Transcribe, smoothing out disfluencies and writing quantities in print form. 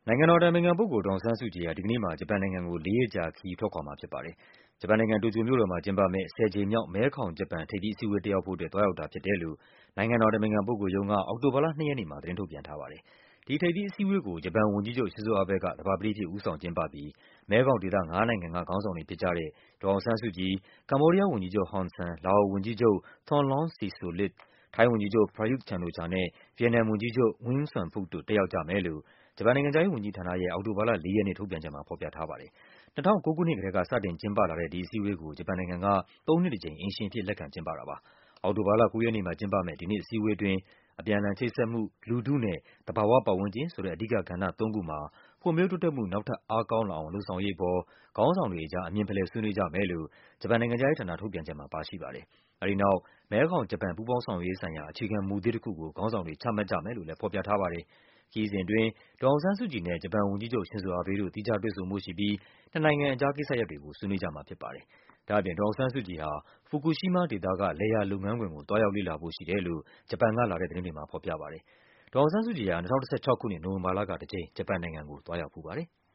နိုင်ငံတော်အတိုင်ပင်ခံပုဂ္ဂိုလ် ဒေါ်အောင်ဆန်းစုကြည်ဟာ ဒီကနေ့မှာ ဂျပန်နိုင်ငံကို 4 ရက်ကြာခရီးထွက်ခွာမှာဖြစ်ပါတယ်။ ဂျပန်နိုင်ငံ၊ တိုကျိုမြို့တော်မှာကျင်းပမယ့် 10 ကြိမ်မြောက် မဲခေါင်-ဂျပန် ထိပ်သီးအစည်းအဝေး တက်ရောက်ဖို့အတွက် သွားရောက်တာဖြစ်တယ်လို့ နိုင်ငံတော်အတိုင်ပင်ခံပုဂ္ဂိုလ်ရုံးက အောက်တိုဘာလ 2 ရက်နေ့မှာ သတင်းထုတ်ပြန်ထားပါတယ်။ ဒီထိပ်သီးအစည်းအဝေးကို ဂျပန်ဝန်ကြီးချုပ် Shinzo Abe က သဘာပတိအဖြစ် ဦးဆောင်ကျင်းပပြီး မဲခေါင်ဒေသ 5 နိုင်ငံက ခေါင်းဆောင်တွေဖြစ်ကြတဲ့ ဒေါ်အောင်ဆန်းစုကြည်၊ ကမ္ဘောဒီးယားဝန်ကြီးချုပ် Hun Sen ၊ လာအိုဝန်ကြီးချုပ် Thongloun Sisoulith ၊ ထိုင်းဝန်ကြီးချုပ် Prayut Chan-o-cha နဲ့ ဗီယက်နမ်ဝန်ကြီးချုပ် Nguyen Xuan Phuc တို့ တက်ရောက်ကြမယ်လို့ ဂျပန်နိုင်ငံခြားရေးဝန်ကြီးဌာနရဲ့ အောက်တိုဘာလ 4 ရက်နေ့ ထုတ်ပြန်ချက်မှာ ဖော်ပြထားပါတယ်။ 2009 ခုနှစ်ကတည်းက စတင်ကျင်းပလာတဲ့ ဒီအစည်းအဝေးကို ဂျပန်နိုင်ငံက ၃ နှစ်တကြိမ် အိမ်ရှင်အဖြစ် လက်ခံကျင်းပတာပါ။ အောက်တိုဘာလ 9 ရက်နေ့မှာကျင်းပမယ့် ဒီနှစ်အစည်းအဝေးအတွင်း အပြန်အလှန်ချိတ်ဆက်မှု၊ လူထုနဲ့ သဘာဝပတ်ဝန်းကျင်ဆိုတဲ့ အဓိကကဏ္ဍသုံးခုမှာ ဖွံ့ဖြိုးတိုးတက်မှု နောက်ထပ် အားကောင်းလာအောင် လုပ်ဆောင်ရေးအပေါ် ခေါင်းဆောင်တွေကြား အမြင်ဖလှယ် ဆွေးနွေးကြမယ်လို့ ဂျပန်နိုင်ငံခြားရေးဌာန ထုတ်ပြန်ချက်မှာ ပါရှိပါတယ်။ အဲဒီနောက် မဲခေါင်-ဂျပန် ပူးပေါင်းဆောင်ရွက်ရေးဆိုင်ရာ အခြေခံမူသစ်တခုကို ခေါင်းဆောင်တွေ ချမှတ်ကြမယ်လို့လည်း ဖော်ပြထားပါတယ်။ ခရီးစဉ်အတွင်း ဒေါ်အောင်ဆန်းစုကြည်နဲ့ ဂျပန်ဝန်ကြီးချုပ် Shinzo Abe တို့ သီးခြားတွေ့ဆုံဖို့ရှိပြီး နှစ်နိုင်ငံအကြား ကိစ္စရပ်တွေကို ဆွေးနွေးကြမှာဖြစ်ပါတယ်။ ဒါ့အပြင် ဒေါ်အောင်ဆန်းစုကြည်ဟာ ဖူကူရှီးမားဒေသက လယ်ယာလုပ်ငန်းခွင်ကို သွားရောက်လေ့လာဖို့ရှိတယ်လို့ ဂျပန်ကလာတဲ့ သတင်းတွေမှာ ဖော်ပြပါတယ်။ ဒေါ်အောင်ဆန်းစုကြည်ဟာ 2016 ခုနှစ်၊ နိုဝင်ဘာလကတကြိမ် ဂျပန်နိုင်ငံကို သွားရောက်ဖူးပါတယ်။